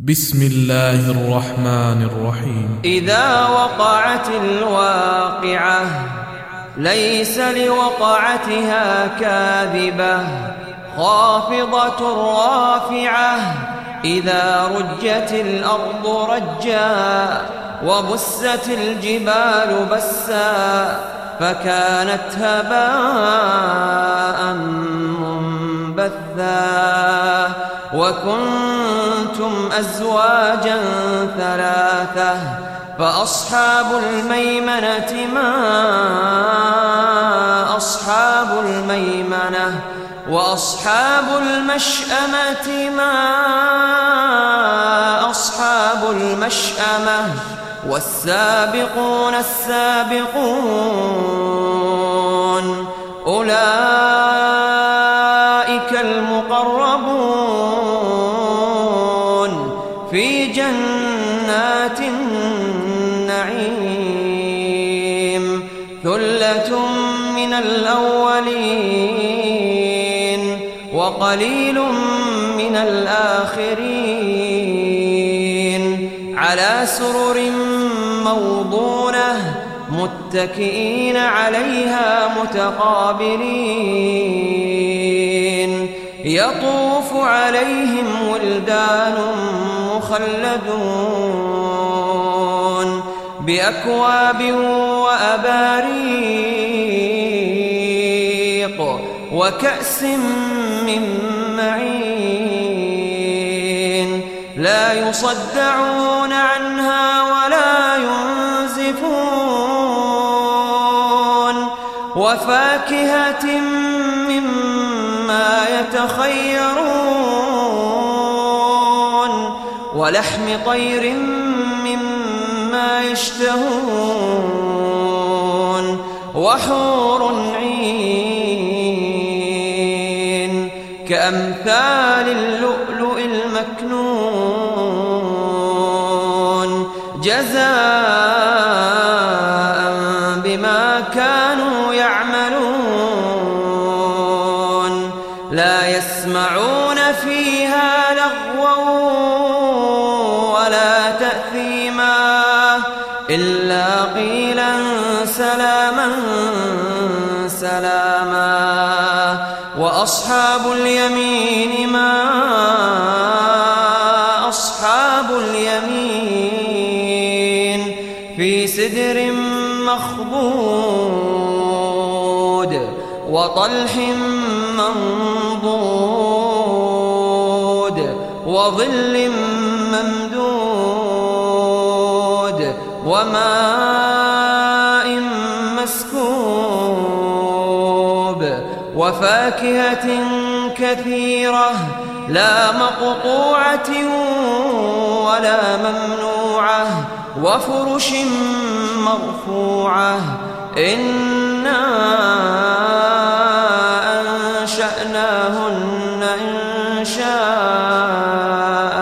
بسم الله الرحمن الرحيم. إذا وقعت الواقعة ليس لوقعتها كاذبة خافضة رافعة إذا رجت الأرض رجا وبست الجبال بسا فكانت هباء منبثا وكنتم أزواجا ثلاثة فأصحاب الميمنة ما أصحاب الميمنة وأصحاب المشأمة ما أصحاب المشأمة والسابقون السابقون أولئك المقربون في جنات النعيم ثلة من الأولين وقليل من الآخرين على سرر موضونة متكئين عليها متقابلين يطوف عليهم ولدان مخلدون بأكواب وأباريق وكأس من معين لا يصدعون عنها ولا ينزفون وفاكهة مما يتخيرون ولحم طير مما يشتهون وحور عين كأمثال اللؤلؤ المكنون جزاء بما كانوا يعملون لا يسمعون فيها لغوا ولا تأثيما إلا قيلا سلاما سلاما وأصحاب اليمين ما أصحاب اليمين في سدر مخضود وطلح منضود وظل ممدود وماء مسكوب وفاكهة كثيرة لا مقطوعة ولا ممنوعة وفرش مرفوعة إنا أنشأناهن إنشاء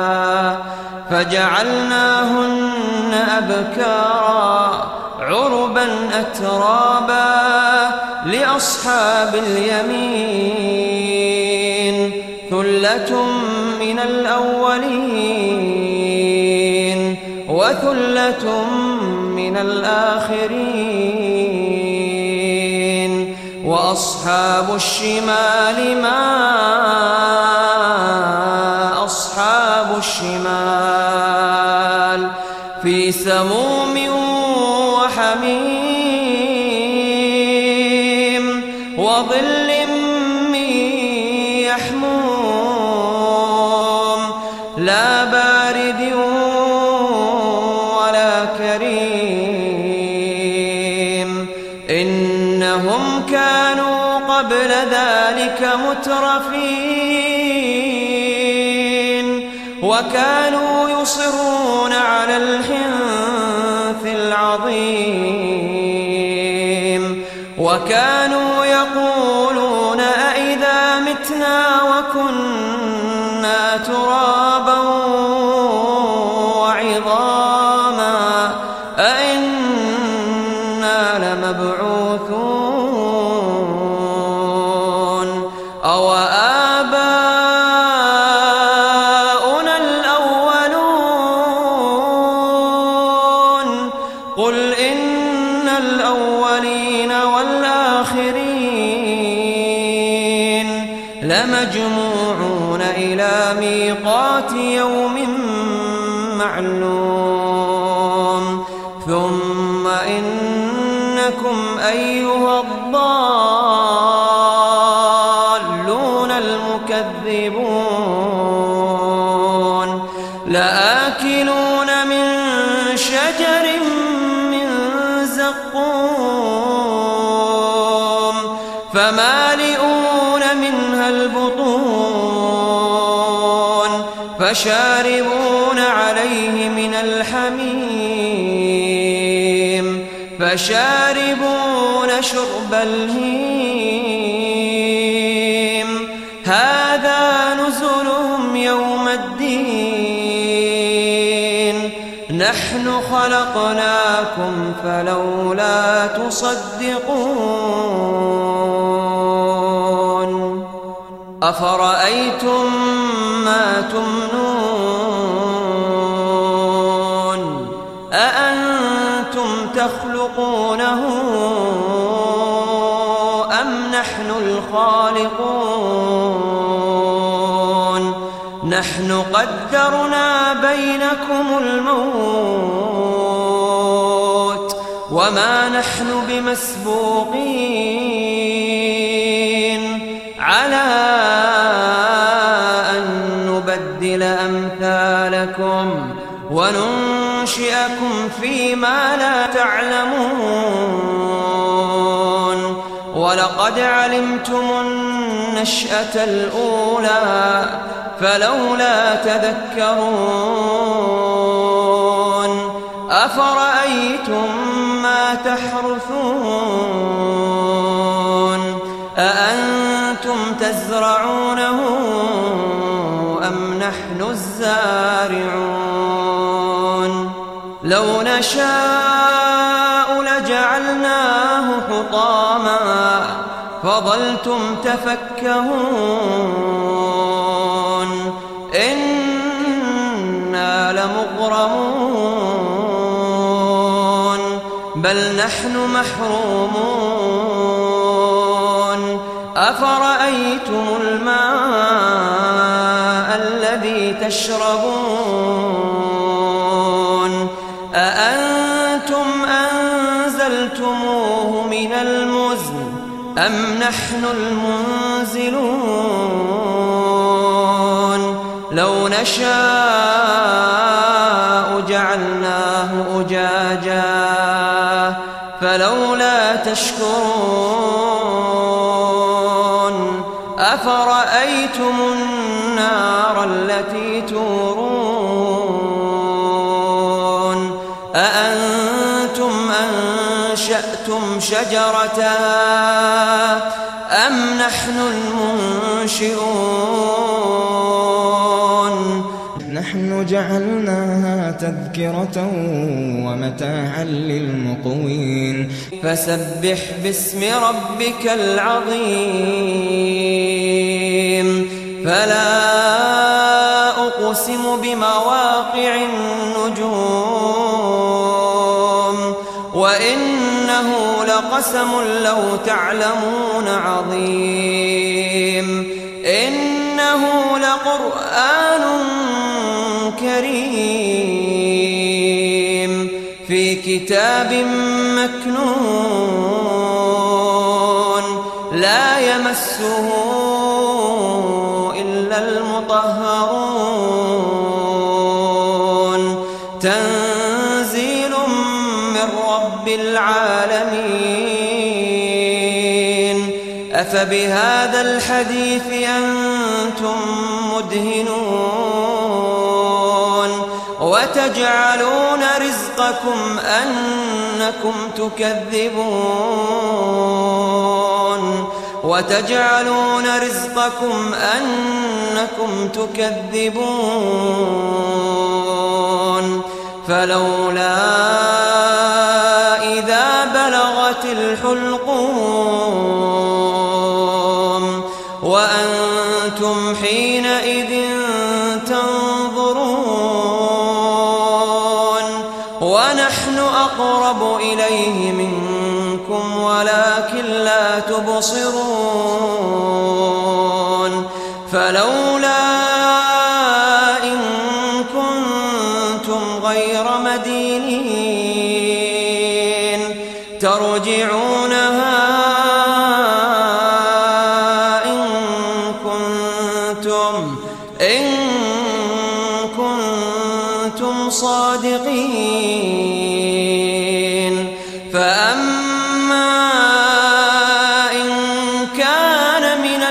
فجعلناهن أبكارا عربا أترابا لأصحاب اليمين ثلة من الأولين وثلة من الآخرين وأصحاب الشمال ما أصحاب الشمال في سموم وحميم وظل من يحموم لا بارد ولا كريم إنهم كانوا قبل ذلك مترفين وكانوا يصرون على الحنث العظيم وكانوا يقولون أئذا متنا وكنا ترابا وعظاما أئنا لمبعوثون أو آباؤنا الأولون لمجموعون إلى ميقات يوم معلوم ثم إنكم أيها الضالون المكذبون لآكلون من شجر من زقوم فمالئون منها البطون فشاربون عليه من الحميم فشاربون شرب الهيم هذا نزلهم يوم الدين نحن خلقناكم فلولا تصدقون أفرأيتم ما تمنون أأنتم تخلقونه أم نحن الخالقون نحن قدرنا بينكم الموت وما نحن بمسبوقين على أن نبدل أمثالكم وننشئكم فيما لا تعلمون ولقد علمتم النشأة الأولى فلولا تذكرون أفرأيتم ما تحرثون أأنتم تزرعونه أم نحن الزارعون لو نشاء لجعلناه حطاما فظلتم تفكهون إنا لمغرمون بل نحن محرومون أفرأيتم الماء الذي تشربون أأنتم أنزلتموه من المزن أم نحن المنزلون لو نشاء جعلناه أجاجا فلولا تشكرون أفرأيتم النار التي تورون أأنتم أنشأتم شجرتها أم نحن المنشئون نحن جعلناها تذكرة ومتاعا للمقوين فسبح باسم ربك العظيم فلا أقسم بمواقع النجوم وإنه لقسم لو تعلمون عظيم إنه لقرآن كريم في كتاب مكنون لا يمسه إلا المطهرون تنزيل من رب العالمين أفبهذا الحديث أنتم مدهنون وتجعلون رزقكم أنكم تكذبون وتجعلون رزقكم أنكم تكذبون فلولا إذا بلغت الحلقوم وأنتم حينئذ تنظرون ونحن أقرب إليه منكم ولكن لا تبصرون فلولا إن كنتم غير مدينين ترجعونها إن كنتم صادقين. فأما إن كان من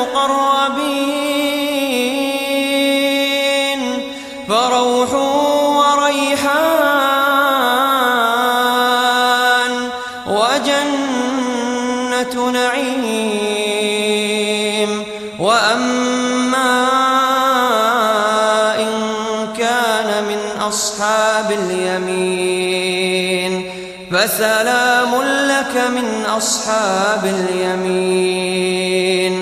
المقربين فروح وريحان وجنة نعيم. وأما إن كان من أصحاب اليمين فسلام لك من أصحاب اليمين.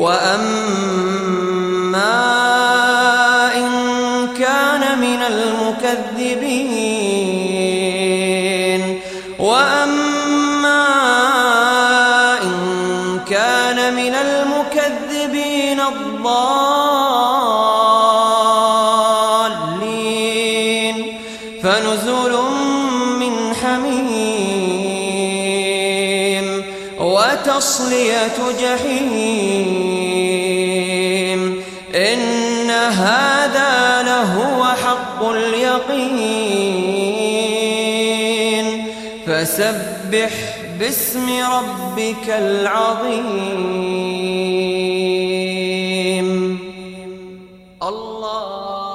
وأما إن كان من المكذبين الضالين فنزل من حميم وتصلية جحيم. إن هذا لهو حق اليقين. فسبح باسم ربك العظيم. الله